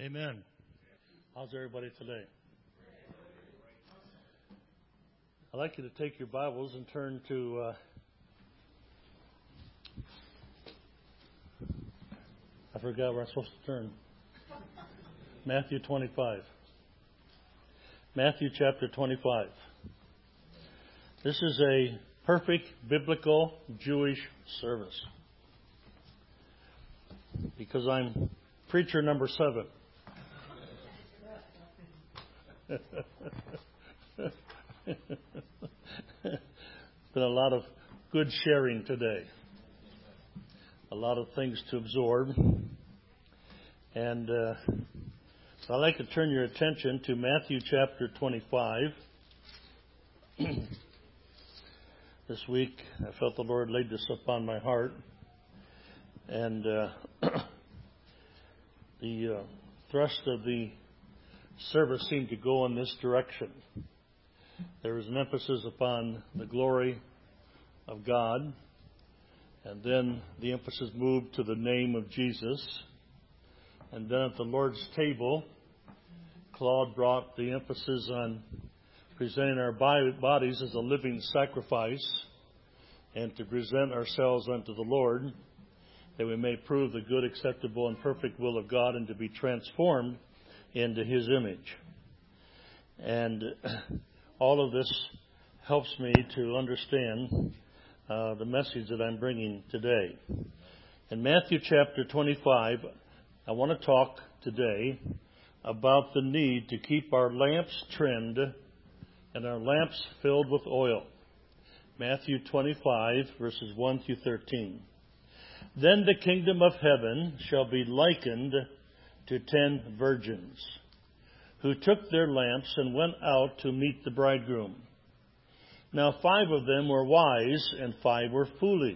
Amen. How's everybody today? I'd like you to take your Bibles and turn to I forgot where I'm supposed to turn. Matthew 25. Matthew chapter 25. This is a perfect biblical Jewish service because I'm preacher number 7. Been a lot of good sharing today. A lot of things to absorb. And so I'd like to turn your attention to Matthew chapter 25. This week I felt the Lord laid this upon my heart. And the thrust of the service seemed to go in this direction. There was an emphasis upon the glory of God, and then the emphasis moved to the name of Jesus. And then at the Lord's table, Claude brought the emphasis on presenting our bodies as a living sacrifice and to present ourselves unto the Lord, that we may prove the good, acceptable, and perfect will of God and to be transformed into His image. And all of this helps me to understand the message that I'm bringing today. In Matthew chapter 25, I want to talk today about the need to keep our lamps trimmed and our lamps filled with oil. Matthew 25, verses 1 through 13. Then the kingdom of heaven shall be likened to 10 virgins, who took their lamps and went out to meet the bridegroom. Now 5 of them were wise, and 5 were foolish.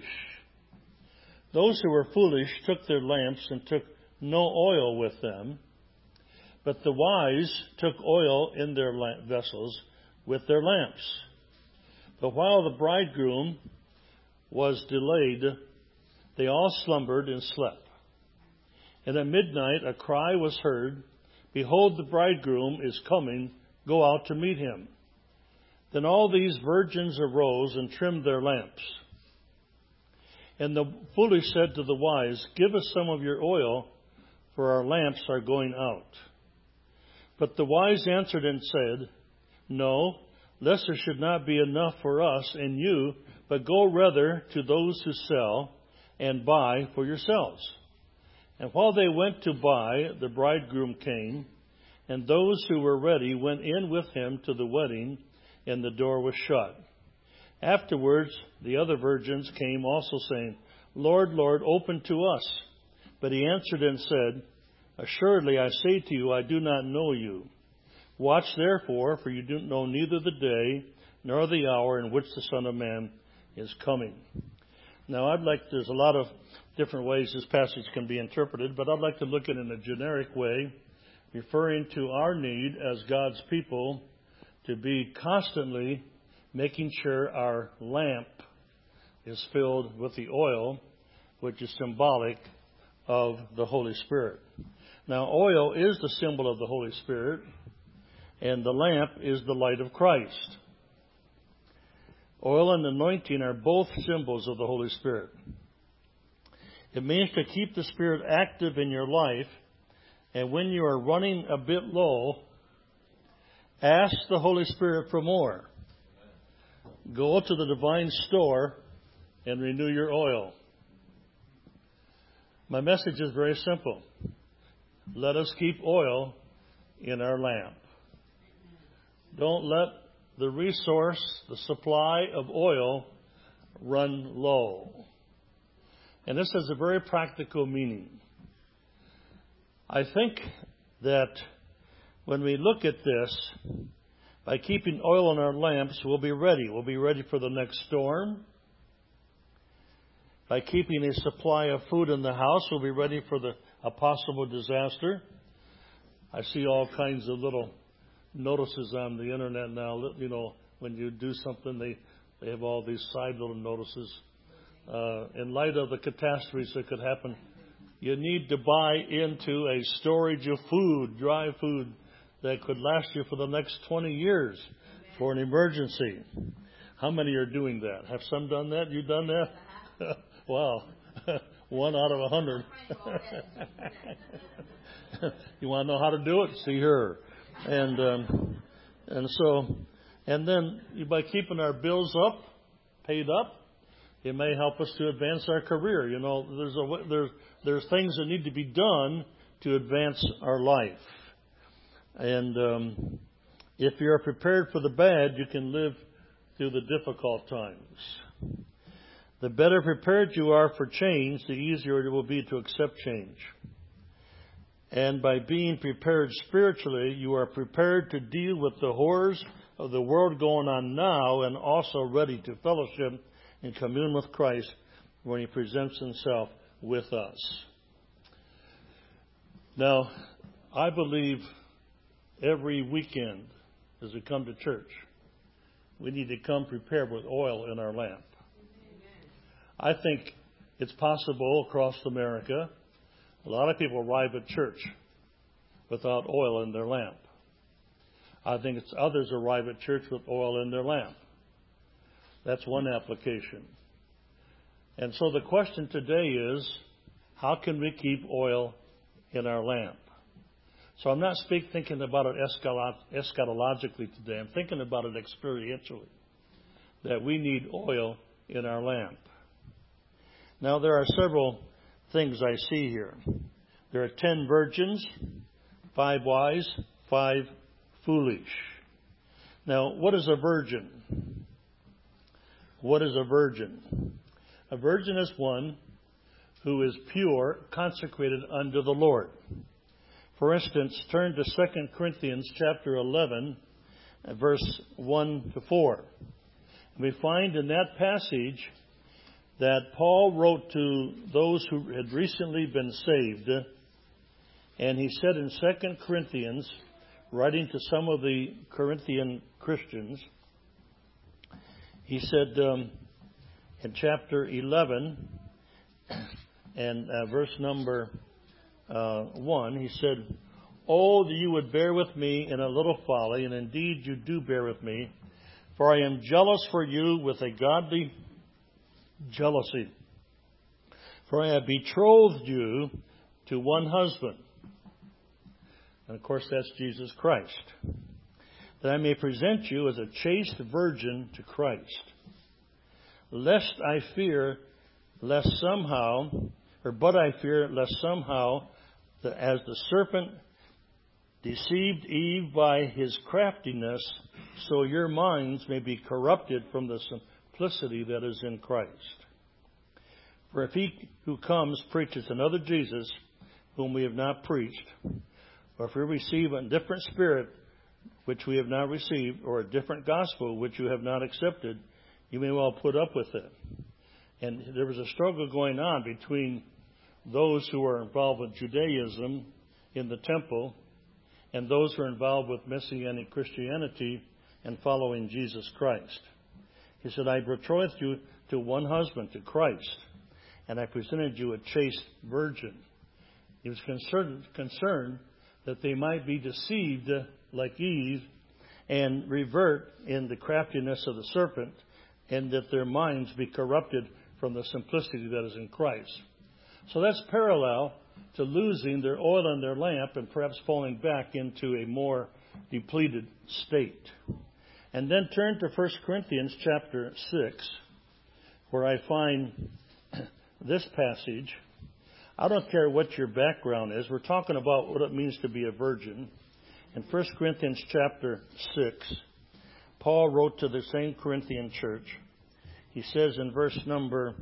Those who were foolish took their lamps and took no oil with them, but the wise took oil in their vessels with their lamps. But while the bridegroom was delayed, they all slumbered and slept. And at midnight a cry was heard, Behold, the bridegroom is coming, go out to meet him. Then all these virgins arose and trimmed their lamps. And the foolish said to the wise, Give us some of your oil, for our lamps are going out. But the wise answered and said, No, lest there should not be enough for us and you, but go rather to those who sell and buy for yourselves. And while they went to buy, the bridegroom came, and those who were ready went in with him to the wedding, and the door was shut. Afterwards, the other virgins came also, saying, Lord, Lord, open to us. But he answered and said, Assuredly, I say to you, I do not know you. Watch therefore, for you do not know neither the day nor the hour in which the Son of Man is coming. Now, there's a lot of different ways this passage can be interpreted, but I'd like to look at it in a generic way, referring to our need as God's people to be constantly making sure our lamp is filled with the oil, which is symbolic of the Holy Spirit. Now, oil is the symbol of the Holy Spirit, and the lamp is the light of Christ. Oil and anointing are both symbols of the Holy Spirit. It means to keep the Spirit active in your life, and when you are running a bit low, ask the Holy Spirit for more. Go to the divine store and renew your oil. My message is very simple. Let us keep oil in our lamp. Don't let the resource, the supply of oil, run low. And this has a very practical meaning. I think that when we look at this, by keeping oil in our lamps, we'll be ready. We'll be ready for the next storm. By keeping a supply of food in the house, we'll be ready for a possible disaster. I see all kinds of little notices on the internet now. You know, when you do something, they have all these side little notices. In light of the catastrophes that could happen, You need to buy into a storage of food, dry food, that could last you for the next 20 years for an emergency. How many are doing that? Have some done that? You done that? Wow. 1 out of 100. You want to know how to do it? See her. And then by keeping our bills up, paid up, it may help us to advance our career. You know, there's things that need to be done to advance our life. And if you're prepared for the bad, you can live through the difficult times. The better prepared you are for change, the easier it will be to accept change. And by being prepared spiritually, you are prepared to deal with the horrors of the world going on now, and also ready to fellowship and commune with Christ when He presents Himself with us. Now, I believe every weekend as we come to church, we need to come prepared with oil in our lamp. I think it's possible across America, a lot of people arrive at church without oil in their lamp. I think it's others arrive at church with oil in their lamp. That's one application. And so the question today is, how can we keep oil in our lamp? So I'm not thinking about it eschatologically today. I'm thinking about it experientially, that we need oil in our lamp. Now, there are several things I see here. There are 10 virgins, 5 wise, 5 foolish. Now, what is a virgin? What is a virgin? A virgin is one who is pure, consecrated unto the Lord. For instance, turn to 2 Corinthians chapter 11, verse 1 to 4. We find in that passage that Paul wrote to those who had recently been saved, and he said in 2 Corinthians, writing to some of the Corinthian Christians, he said in chapter 11 and verse number 1, he said, "Oh, that you would bear with me in a little folly, and indeed you do bear with me, for I am jealous for you with a godly jealousy. For I have betrothed you to one husband." And of course, that's Jesus Christ. "That I may present you as a chaste virgin to Christ. Lest I fear, lest somehow, but I fear lest somehow, that as the serpent deceived Eve by his craftiness, so your minds may be corrupted from the simplicity that is in Christ. For if he who comes preaches another Jesus, whom we have not preached, or if we receive a different spirit which we have not received, or a different gospel which you have not accepted, you may well put up with it." And there was a struggle going on between those who were involved with Judaism in the temple and those who are involved with Messianic Christianity and following Jesus Christ. He said, "I betrothed you to one husband, to Christ, and I presented you a chaste virgin." He was concerned that they might be deceived like Eve and revert in the craftiness of the serpent, and that their minds be corrupted from the simplicity that is in Christ. So that's parallel to losing their oil in their lamp and perhaps falling back into a more depleted state. And then turn to 1 Corinthians chapter 6, where I find this passage. I don't care what your background is. We're talking about what it means to be a virgin. In 1 Corinthians chapter 6, Paul wrote to the same Corinthian church. He says in verse number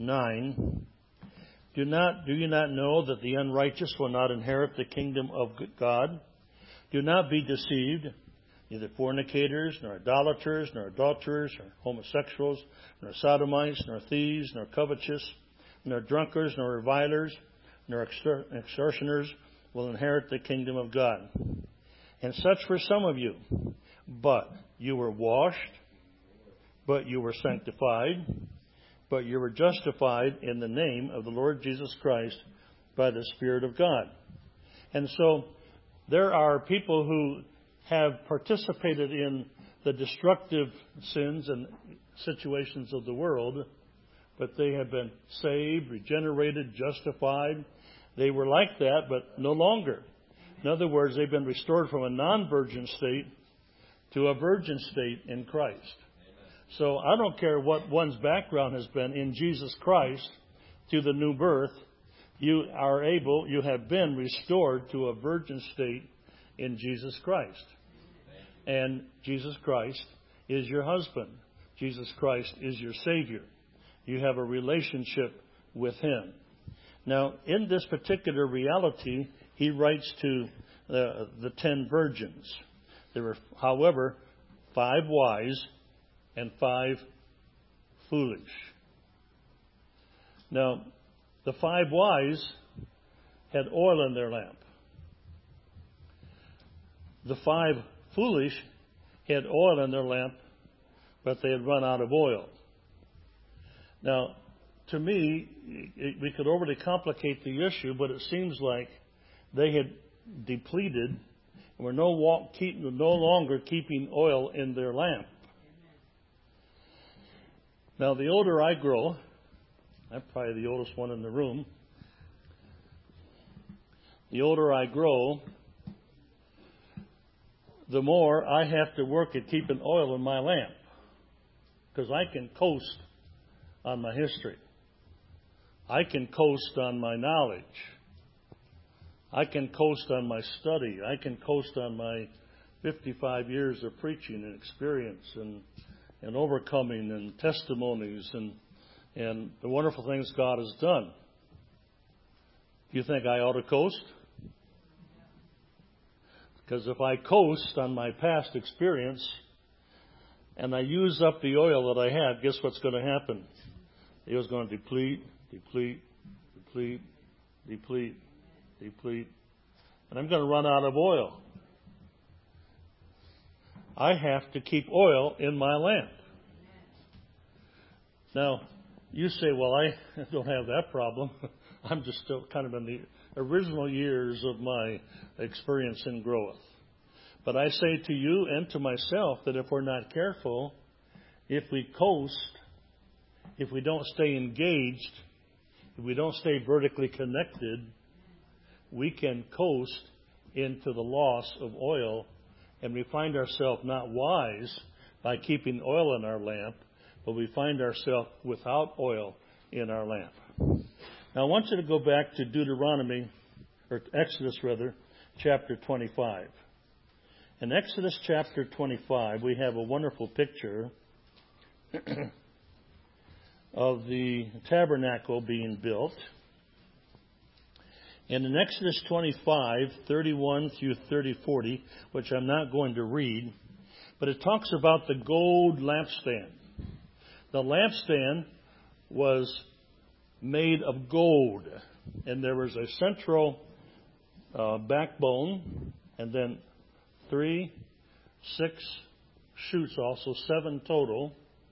9, Do you not know that the unrighteous will not inherit the kingdom of God? Do not be deceived. Neither fornicators, nor idolaters, nor adulterers, nor homosexuals, nor sodomites, nor thieves, nor covetous, nor drunkards, nor revilers, nor extortioners will inherit the kingdom of God. And such were some of you. But you were washed, but you were sanctified, but you were justified in the name of the Lord Jesus Christ by the Spirit of God. And so there are people who have participated in the destructive sins and situations of the world, but they have been saved, regenerated, justified. They were like that, but no longer. In other words, they've been restored from a non-virgin state to a virgin state in Christ. So I don't care what one's background has been in Jesus Christ to the new birth, you have been restored to a virgin state in Jesus Christ. And Jesus Christ is your husband. Jesus Christ is your Savior. You have a relationship with Him. Now, in this particular reality, he writes to the 10 virgins. There were, however, 5 wise and 5 foolish. Now, the 5 wise had oil in their lamp. The 5 foolish had oil in their lamp, but they had run out of oil. Now, to me, we could overly complicate the issue, but it seems like they had depleted and were no longer keeping oil in their lamp. Now, the older I grow, I'm probably the oldest one in the room. The older I grow, the more I have to work at keeping oil in my lamp, because I can coast on my history. I can coast on my knowledge. I can coast on my study. I can coast on my 55 years of preaching and experience and overcoming and testimonies and the wonderful things God has done. Do you think I ought to coast? Because if I coast on my past experience and I use up the oil that I have, guess what's going to happen? It was going to deplete, and I'm going to run out of oil. I have to keep oil in my lamp. Now, you say, well, I don't have that problem. I'm just still kind of in the original years of my experience and growth. But I say to you and to myself that if we're not careful, if we coast, if we don't stay engaged, if we don't stay vertically connected, we can coast into the loss of oil, and we find ourselves not wise by keeping oil in our lamp, but we find ourselves without oil in our lamp. Now I want you to go back to Exodus chapter 25. In Exodus chapter 25, we have a wonderful picture of the tabernacle being built. And in Exodus 25, 31 through 40, which I'm not going to read, but it talks about the gold lampstand. The lampstand was made of gold, and there was a central backbone, and then 3, 6 shoots, also 7 total,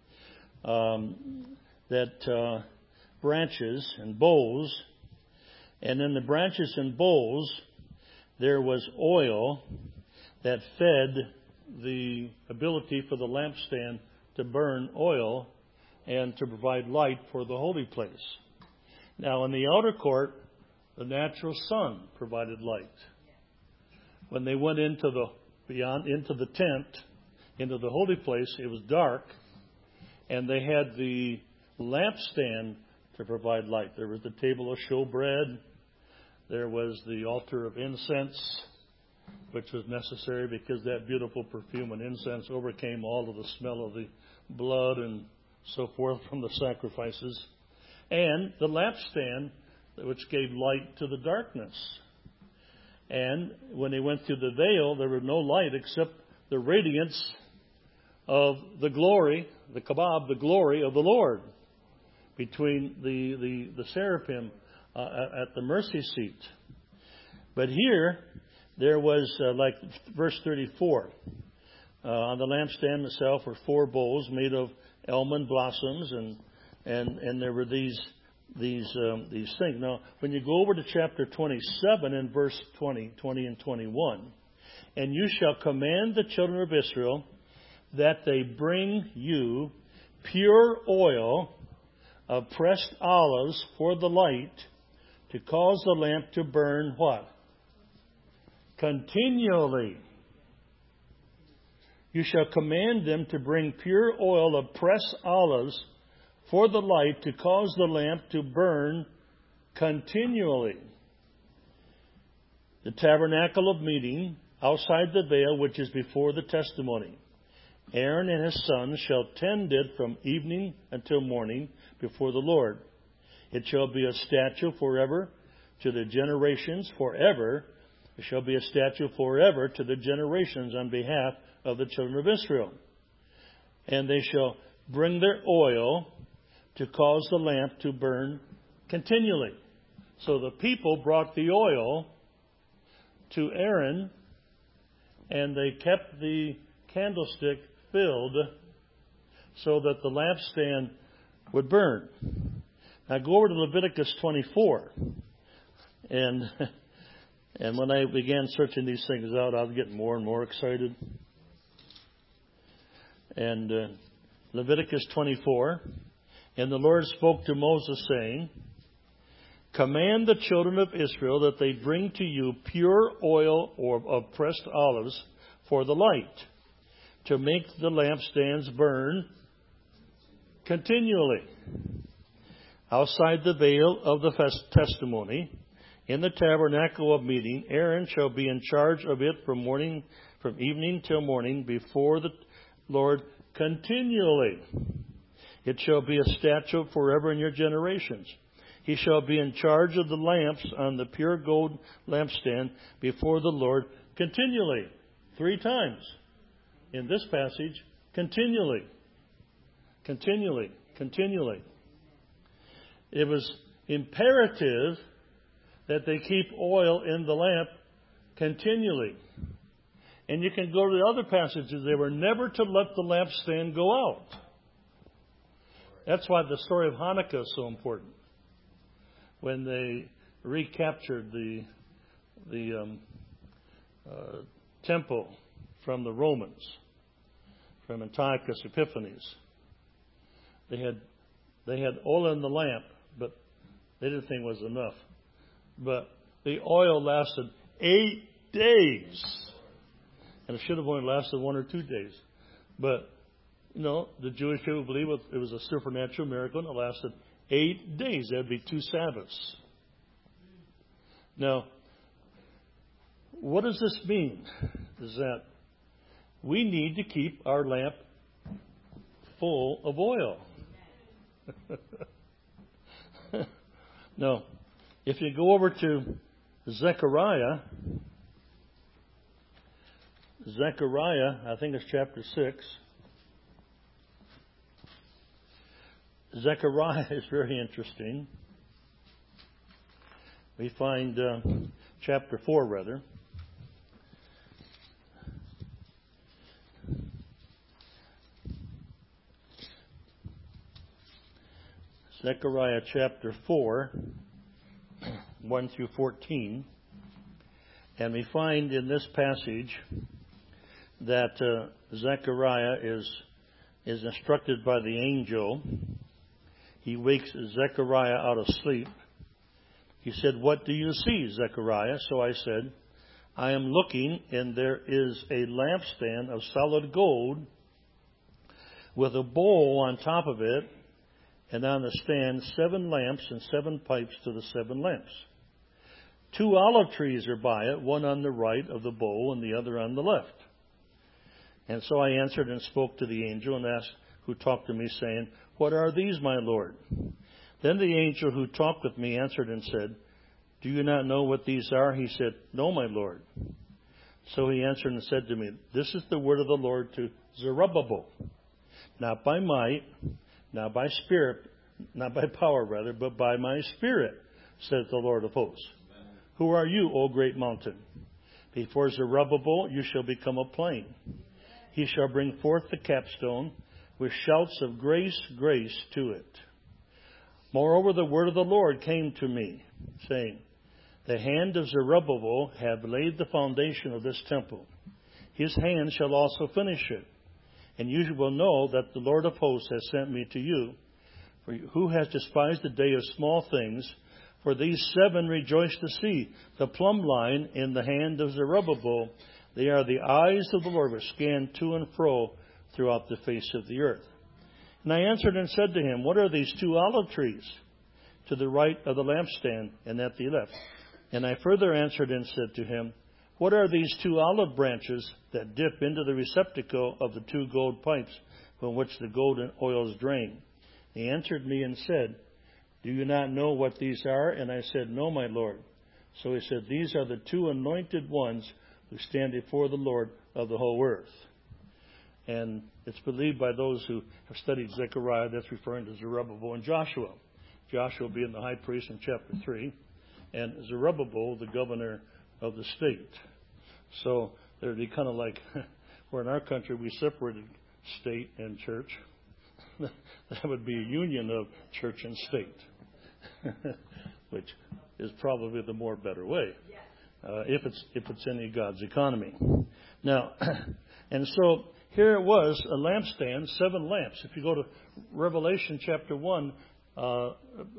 branches and bowls. And in the branches and bowls, there was oil that fed the ability for the lampstand to burn oil and to provide light for the holy place. Now, in the outer court, the natural sun provided light. When they went into the tent, into the holy place, it was dark, and they had the lampstand to provide light. There was the table of showbread. There was the altar of incense, which was necessary because that beautiful perfume and incense overcame all of the smell of the blood and so forth from the sacrifices. And the lampstand, which gave light to the darkness. And when they went through the veil, there was no light except the radiance of the glory, the kabod, the glory of the Lord, between the seraphim at the mercy seat. But here, there was, like verse 34, on the lampstand itself were 4 bowls made of almond blossoms, and there were these these things. Now, when you go over to chapter 27 and verse 20 and 21, and you shall command the children of Israel that they bring you pure oil of pressed olives for the light, to cause the lamp to burn what? Continually. You shall command them to bring pure oil of pressed olives for the light, to cause the lamp to burn continually. The tabernacle of meeting outside the veil, which is before the testimony. Aaron and his sons shall tend it from evening until morning before the Lord. It shall be a statute forever to the generations, forever. It shall be a statute forever to the generations on behalf of the children of Israel. And they shall bring their oil to cause the lamp to burn continually. So the people brought the oil to Aaron, and they kept the candlestick filled so that the lampstand would burn. Now go over to Leviticus 24. And when I began searching these things out, I was getting more and more excited. And Leviticus 24, and the Lord spoke to Moses, saying, command the children of Israel that they bring to you pure oil of pressed olives for the light, to make the lampstands burn continually. Outside the veil of the testimony, in the tabernacle of meeting, Aaron shall be in charge of it from evening till morning before the Lord continually. It shall be a statute forever in your generations. He shall be in charge of the lamps on the pure gold lampstand before the Lord continually. 3 times in this passage, continually. Continually. Continually. It was imperative that they keep oil in the lamp continually. And you can go to the other passages. They were never to let the lampstand go out. That's why the story of Hanukkah is so important. When they recaptured the temple from the Romans, from Antiochus Epiphanes, they had oil in the lamp, but they didn't think it was enough. But the oil lasted 8 days. And it should have only lasted 1 or 2 days. But, the Jewish people believe it was a supernatural miracle, and it lasted 8 days. That'd be 2 Sabbaths. Now, what does this mean? Is that we need to keep our lamp full of oil. Now, if you go over to Zechariah, I think it's chapter 6. Zechariah is very interesting. We find chapter 4, rather. Zechariah chapter 4, 1 through 14. And we find in this passage that Zechariah is instructed by the angel. He wakes Zechariah out of sleep. He said, "What do you see, Zechariah?" So I said, "I am looking, and there is a lampstand of solid gold with a bowl on top of it, and on the stand 7 lamps and 7 pipes to the 7 lamps. 2 olive trees are by it, one on the right of the bowl and the other on the left." And so I answered and spoke to the angel and asked who talked to me, saying, "What are these, my Lord?" Then the angel who talked with me answered and said, "Do you not know what these are?" He said, "No, my Lord." So he answered and said to me, "This is the word of the Lord to Zerubbabel, not by might, not by spirit, not by power rather, but by my spirit, says the Lord of hosts. Who are you, O great mountain? Before Zerubbabel you shall become a plain. He shall bring forth the capstone with shouts of grace, grace to it. Moreover, the word of the Lord came to me, saying, The hand of Zerubbabel hath laid the foundation of this temple. His hand shall also finish it. And you will know that the Lord of hosts has sent me to you. For who has despised the day of small things? For these 7 rejoice to see the plumb line in the hand of Zerubbabel. They are the eyes of the Lord which scan to and fro throughout the face of the earth. And I answered and said to him, What are these 2 olive trees to the right of the lampstand and at the left? And I further answered and said to him, What are these 2 olive branches that dip into the receptacle of the 2 gold pipes from which the golden oils drain? He answered me and said, Do you not know what these are? And I said, No, my Lord. So he said, These are the 2 anointed ones who stand before the Lord of the whole earth. And it's believed by those who have studied Zechariah that's referring to Zerubbabel and Joshua. Joshua being the high priest in chapter 3, and Zerubbabel, the governor of the state. So they're kind of like, where in our country we separated state and church. That would be a union of church and state, which is probably the more better way, if it's any God's economy. Now, and so here it was, a lampstand, 7 lamps. If you go to Revelation chapter 1, God,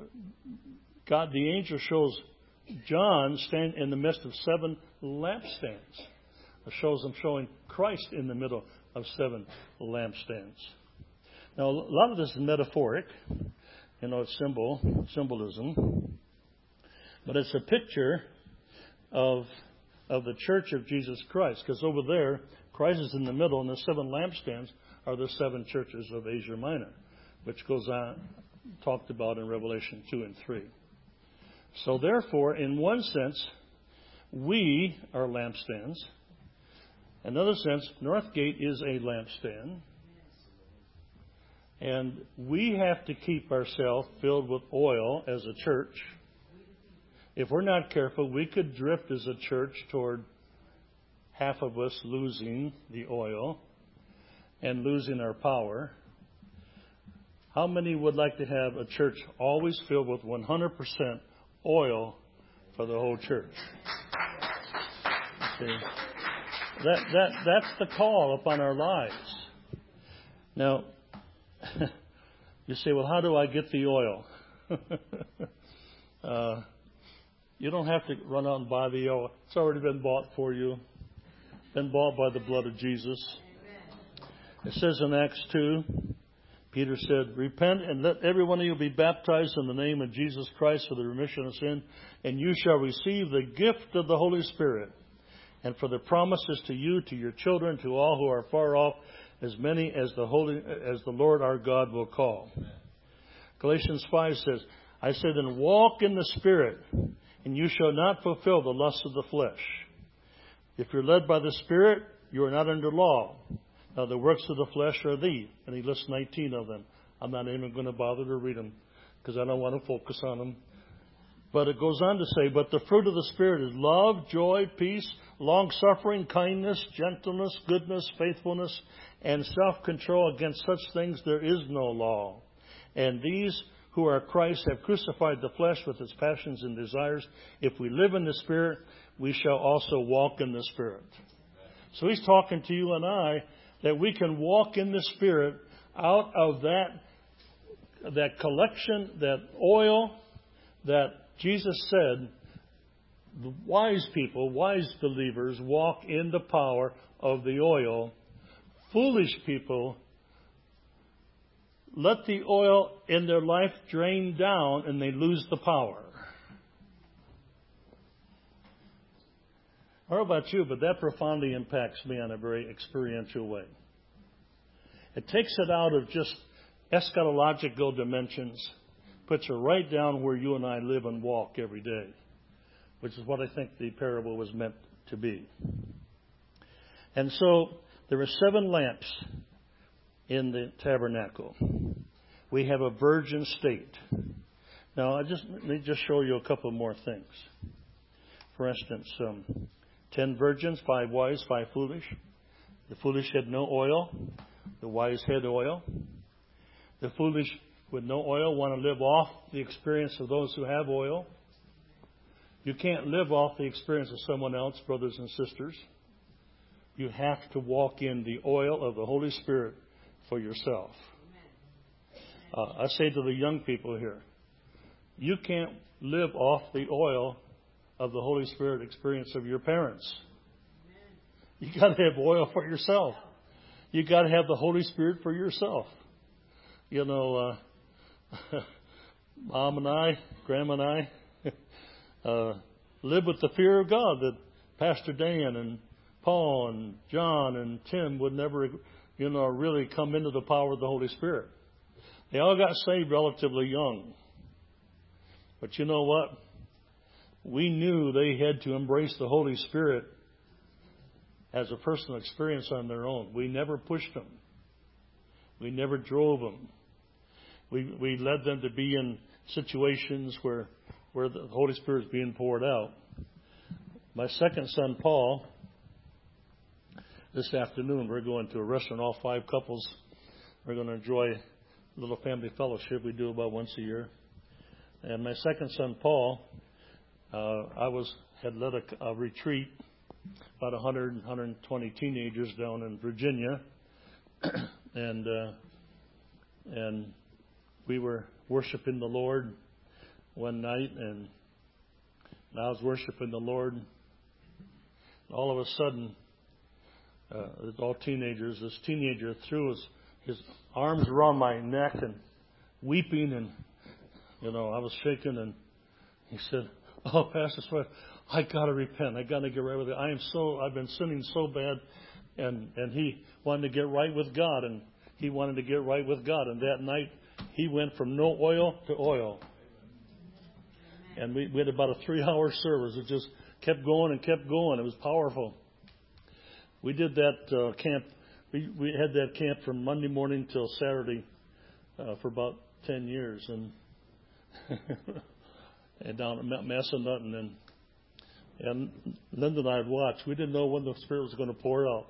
the angel shows John stand in the midst of 7 lampstands. It shows him showing Christ in the middle of 7 lampstands. Now, a lot of this is metaphoric. It's symbolism. But it's a picture of the church of Jesus Christ. Because over there, Christ is in the middle, and the 7 lampstands are the 7 churches of Asia Minor, which goes on, talked about in Revelation 2 and 3. So therefore, in one sense, we are lampstands. In another sense, Northgate is a lampstand. And we have to keep ourselves filled with oil as a church. If we're not careful, we could drift as a church toward half of us losing the oil and losing our power. How many would like to have a church always filled with 100% oil for the whole church? See? That's the call upon our lives. Now, you say, well, how do I get the oil? You don't have to run out and buy the oil. It's already been bought for you. Been bought by the blood of Jesus. It says in Acts 2, Peter said, Repent and let every one of you be baptized in the name of Jesus Christ for the remission of sin, and you shall receive the gift of the Holy Spirit. And for the promises to you, to your children, to all who are far off, as many as the Lord our God will call. Galatians 5 says, I say then, walk in the Spirit, and you shall not fulfill the lusts of the flesh. If you're led by the Spirit, you are not under law. Now the works of the flesh are these, and he lists 19 of them. I'm not even going to bother to read them, because I don't want to focus on them. But it goes on to say, but the fruit of the Spirit is love, joy, peace, long-suffering, kindness, gentleness, goodness, faithfulness, and self-control. Against such things there is no law. And these who are Christ have crucified the flesh with its passions and desires. If we live in the Spirit, we shall also walk in the Spirit. So he's talking to you and I that we can walk in the Spirit out of that collection, that oil that Jesus said, the wise people, wise believers walk in the power of the oil. Foolish people let the oil in their life drain down and they lose the power. I don't know about you, but that profoundly impacts me on a very experiential way. It takes it out of just eschatological dimensions, puts it right down where you and I live and walk every day, which is what I think the parable was meant to be. And so there are 7 lamps in the tabernacle. We have a virgin state. Now, let me just show you a couple more things. For instance, 10 virgins, 5 wise, 5 foolish. The foolish had no oil. The wise had oil. The foolish with no oil want to live off the experience of those who have oil. You can't live off the experience of someone else, brothers and sisters. You have to walk in the oil of the Holy Spirit for yourself. I say to the young people here, you can't live off the oil of the Holy Spirit experience of your parents. You got to have oil for yourself. You got to have the Holy Spirit for yourself. You know, Mom and I, Grandma and I, live with the fear of God that Pastor Dan and Paul and John and Tim would never, really come into the power of the Holy Spirit. They all got saved relatively young. But you know what? We knew they had to embrace the Holy Spirit as a personal experience on their own. We never pushed them. We never drove them. We led them to be in situations where the Holy Spirit is being poured out. My second son, Paul, this afternoon we're going to a restaurant, all 5 couples. We're going to enjoy a little family fellowship we do about once a year. And my second son, Paul, had led a retreat, about 120 teenagers down in Virginia, and we were worshiping the Lord one night, and I was worshiping the Lord. All of a sudden, all teenagers, this teenager threw his arms around my neck and weeping, and I was shaking, and he said, "Oh, Pastor Swift, I got to repent. I got to get right with it. I've been sinning so bad." And he wanted to get right with God, and he wanted to get right with God. And that night, he went from no oil to oil. And we had about a 3-hour service. It just kept going and kept going. It was powerful. We did that camp. We had that camp from Monday morning till Saturday for about 10 years. And down at Massanutten, and Linda and I had watched. We didn't know when the Spirit was going to pour out.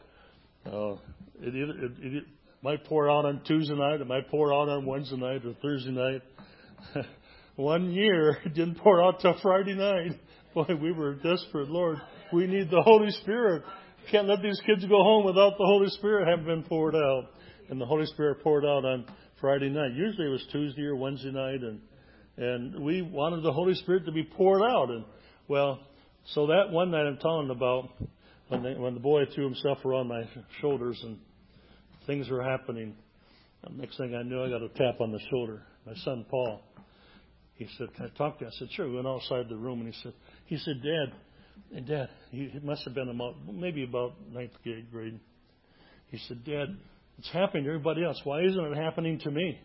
It might pour out on Tuesday night. It might pour out on Wednesday night or Thursday night. One year, it didn't pour out till Friday night. Boy, we were desperate. Lord, we need the Holy Spirit. Can't let these kids go home without the Holy Spirit having been poured out. And the Holy Spirit poured out on Friday night. Usually it was Tuesday or Wednesday night, and we wanted the Holy Spirit to be poured out. And so that one night I'm telling about, when the boy threw himself around my shoulders and things were happening. The next thing I knew, I got a tap on the shoulder. My son Paul. He said, "Can I talk to you?" I said, "Sure." We went outside the room, and he said, Dad, he must have been maybe about 9th grade. He said, "Dad, it's happening to everybody else. Why isn't it happening to me?"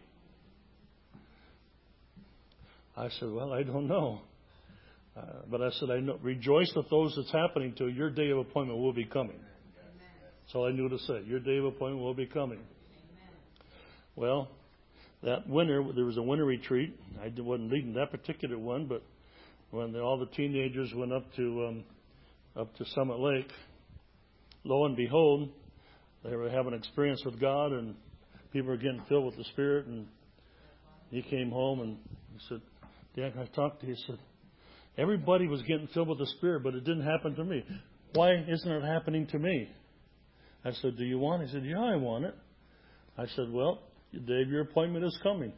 I said, "Well, I don't know." But I said, "I know. Rejoice with those it's happening to. Your day of appointment will be coming." That's all I knew to say. Your day of appointment will be coming. Well, that winter, there was a winter retreat. I wasn't leading that particular one, but when all the teenagers went up to Summit Lake, lo and behold, they were having an experience with God, and people were getting filled with the Spirit. And he came home and he said, "Dad, can I talk to you?" He said, "Everybody was getting filled with the Spirit, but it didn't happen to me. Why isn't it happening to me?" I said, "Do you want it?" He said, "Yeah, I want it." I said, "Well, the day of your appointment is coming."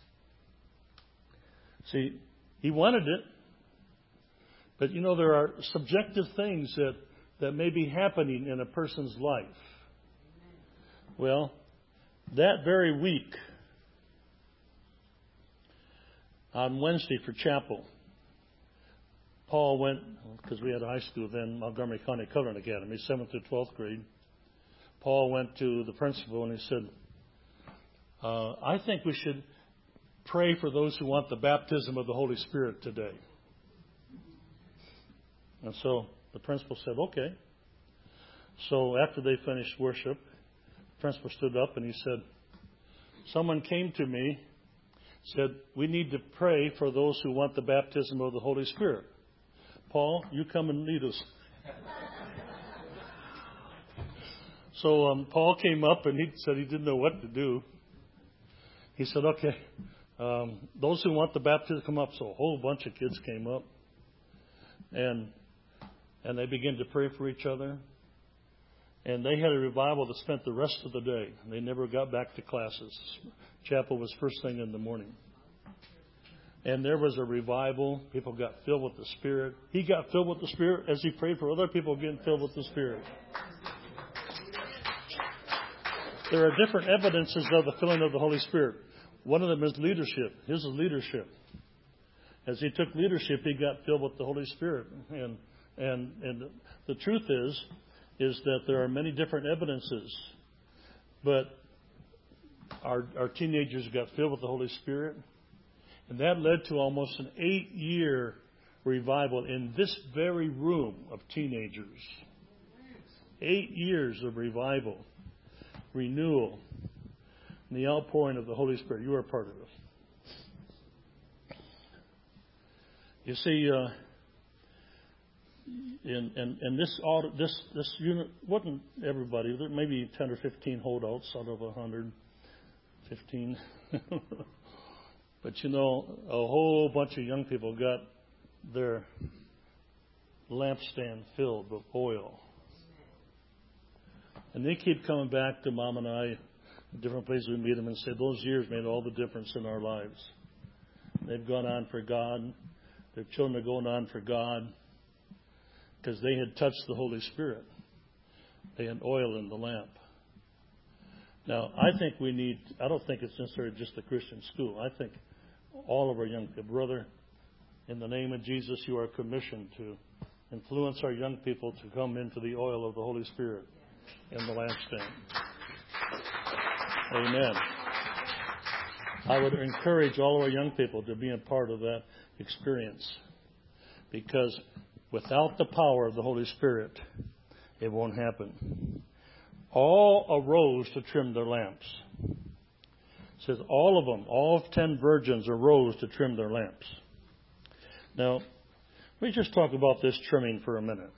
See, he wanted it. But there are subjective things that may be happening in a person's life. Well, that very week, on Wednesday for chapel, Paul went, because we had a high school then, Montgomery County Covenant Academy, 7th to 12th grade. Paul went to the principal and he said, "I think we should pray for those who want the baptism of the Holy Spirit today." And so the principal said, "Okay." So after they finished worship, the principal stood up and he said, "Someone came to me, said, we need to pray for those who want the baptism of the Holy Spirit. Paul, you come and lead us." So Paul came up and he said he didn't know what to do. He said, "Okay, Those who want the baptism come up. So a whole bunch of kids came up, and they began to pray for each other. And they had a revival that spent the rest of the day. They never got back to classes. Chapel was first thing in the morning. And there was a revival. People got filled with the Spirit. He got filled with the Spirit as he prayed for other people getting filled with the Spirit. There are different evidences of the filling of the Holy Spirit. One of them is leadership. His is leadership. As he took leadership, he got filled with the Holy Spirit. And the truth is that there are many different evidences. But our teenagers got filled with the Holy Spirit. And that led to almost an 8-year revival in this very room of teenagers. 8 years of revival, renewal, and the outpouring of the Holy Spirit. You are part of it. You see, and this unit wasn't everybody. There may be 10 or 15 holdouts out of 115. But a whole bunch of young people got their lampstand filled with oil. And they keep coming back to Mom and I, different places we meet them, and say those years made all the difference in our lives. They've gone on for God. Their children are going on for God because they had touched the Holy Spirit. They had oil in the lamp. Now, I don't think it's necessarily just the Christian school. I think all of our young people, brother, in the name of Jesus, you are commissioned to influence our young people to come into the oil of the Holy Spirit in the lampstand. Amen. I would encourage all of our young people to be a part of that experience, because without the power of the Holy Spirit, it won't happen. All arose to trim their lamps. It says all of them, all 10 virgins arose to trim their lamps. Now, let me just talk about this trimming for a minute.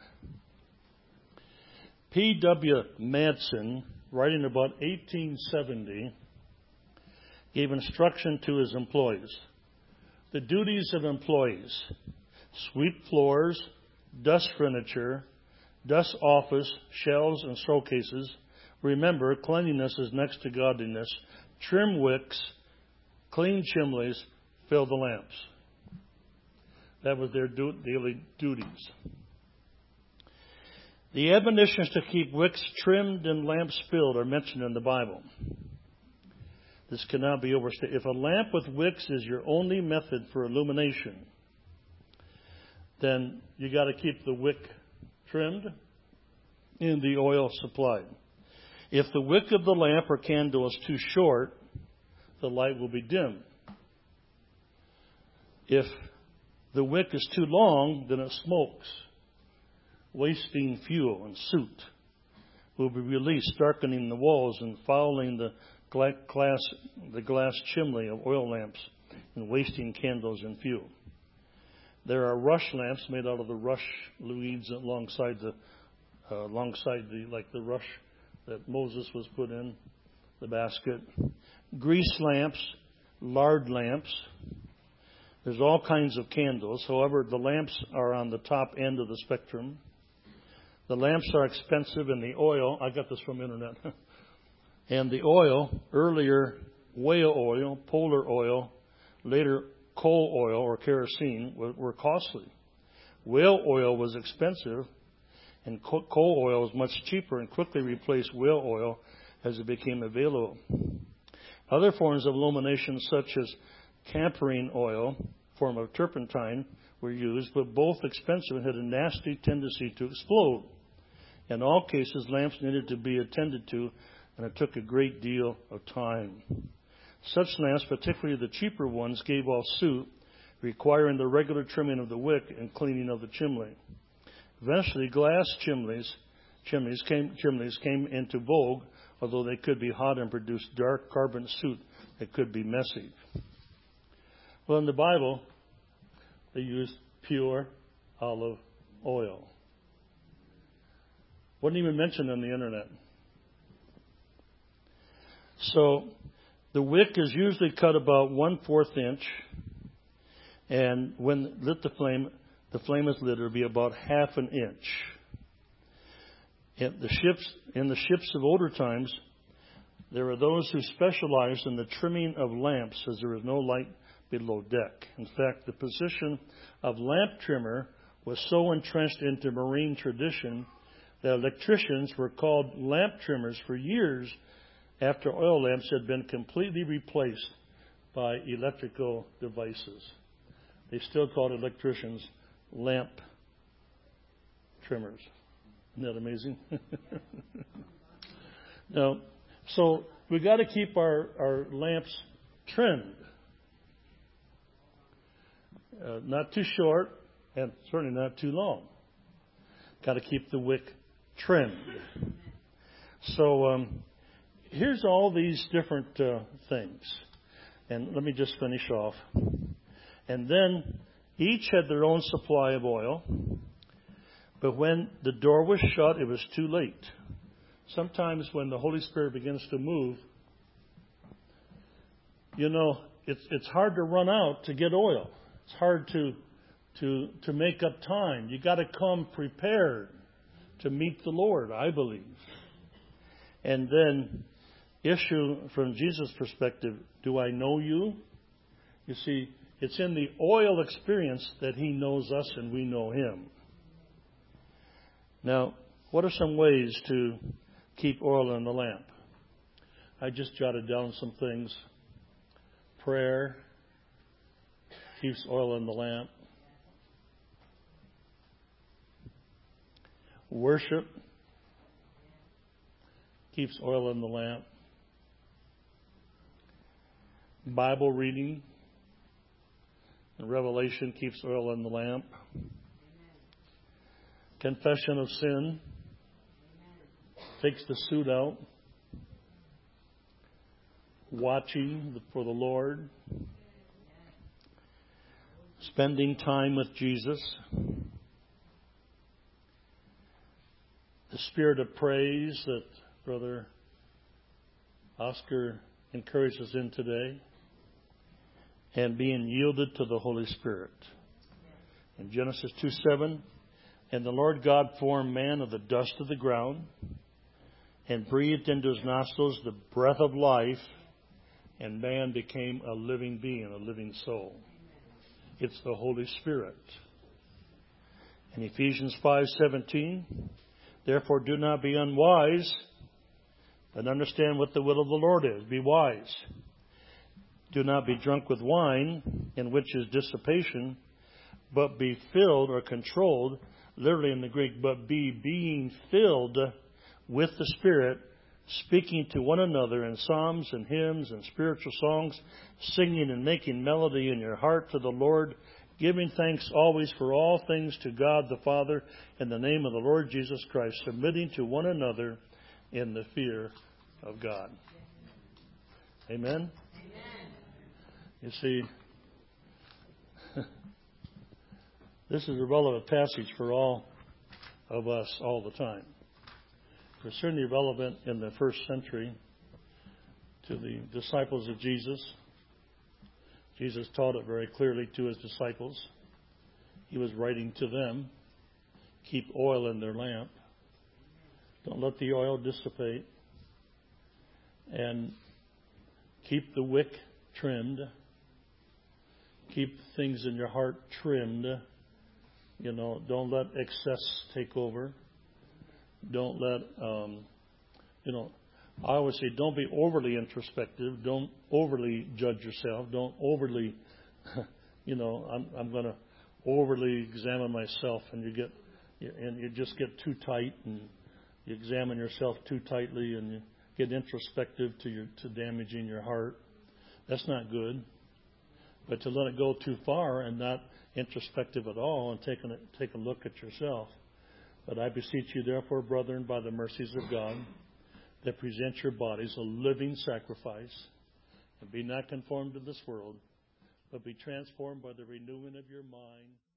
P.W. Madsen, writing about 1870, gave instruction to his employees. The duties of employees: sweep floors, dust furniture, dust office, shelves, and showcases. Remember, cleanliness is next to godliness. Trim wicks, clean chimneys, fill the lamps. That was their daily duties. The admonitions to keep wicks trimmed and lamps filled are mentioned in the Bible. This cannot be overstated. If a lamp with wicks is your only method for illumination, then you got to keep the wick trimmed and the oil supplied. If the wick of the lamp or candle is too short, the light will be dim. If the wick is too long, then it smokes. Wasting fuel and soot will be released, darkening the walls and fouling the glass chimney of oil lamps and wasting candles and fuel. There are rush lamps made out of the rush leaves alongside the rush that Moses was put in the basket. Grease lamps, lard lamps. There's all kinds of candles. However, the lamps are on the top end of the spectrum. The lamps are expensive, and the oil, I got this from the internet, and the oil, earlier whale oil, polar oil, later coal oil or kerosene, were costly. Whale oil was expensive, and coal oil was much cheaper and quickly replaced whale oil as it became available. Other forms of illumination, such as camphorine oil, form of turpentine, were used, but both expensive and had a nasty tendency to explode. In all cases, lamps needed to be attended to, and it took a great deal of time. Such lamps, particularly the cheaper ones, gave off soot, requiring the regular trimming of the wick and cleaning of the chimney. Eventually, glass chimneys came into vogue, although they could be hot and produce dark carbon soot that could be messy. Well, in the Bible, they used pure olive oil. Wasn't even mentioned on the internet. So The wick is usually cut about 1/4 inch, and when lit the flame is lit, it'll be about 1/2 inch. In the ships of older times, there were those who specialized in the trimming of lamps, as there was no light below deck. In fact, the position of lamp trimmer was so entrenched into marine tradition that electricians were called lamp trimmers for years after oil lamps had been completely replaced by electrical devices. They still called electricians lamp trimmers. Isn't that amazing? Now, so we got to keep our lamps trimmed. Not too short and certainly not too long. Got to keep the wick trimmed. So here's all these different things. And let me just finish off. And then each had their own supply of oil. But when the door was shut, it was too late. Sometimes when the Holy Spirit begins to move, it's hard to run out to get oil. It's hard to make up time. You got to come prepared to meet the Lord, I believe. And then, issue from Jesus' perspective, do I know you? You see, it's in the oil experience that He knows us and we know Him. Now, what are some ways to keep oil in the lamp? I just jotted down some things. Prayer keeps oil in the lamp. Worship keeps oil in the lamp. Bible reading and revelation keeps oil in the lamp. Confession of sin takes the soot out. Watching for the Lord. Spending time with Jesus. The spirit of praise that Brother Oscar encourages us in today. And being yielded to the Holy Spirit. In Genesis 2:7, and the Lord God formed man of the dust of the ground and breathed into his nostrils the breath of life, and man became a living being, a living soul. It's the Holy Spirit. In Ephesians 5:17, therefore do not be unwise, but understand what the will of the Lord is. Be wise. Do not be drunk with wine, in which is dissipation, but be filled or controlled, literally in the Greek, but be being filled with the Spirit, speaking to one another in psalms and hymns and spiritual songs, singing and making melody in your heart to the Lord, giving thanks always for all things to God the Father in the name of the Lord Jesus Christ, submitting to one another in the fear of God. Amen? You see, this is a relevant passage for all of us all the time. It's certainly relevant in the first century to the disciples of Jesus. Jesus taught it very clearly to His disciples. He was writing to them, keep oil in their lamp. Don't let the oil dissipate. And keep the wick trimmed. Keep things in your heart trimmed. Don't let excess take over. Don't let, I always say don't be overly introspective. Don't overly judge yourself. Don't overly, I'm going to overly examine myself, and you just get too tight, and you examine yourself too tightly, and you get introspective to damaging your heart. That's not good. But to let it go too far and not introspective at all and take a look at yourself. But I beseech you, therefore, brethren, by the mercies of God, that present your bodies a living sacrifice, and be not conformed to this world, but be transformed by the renewing of your mind.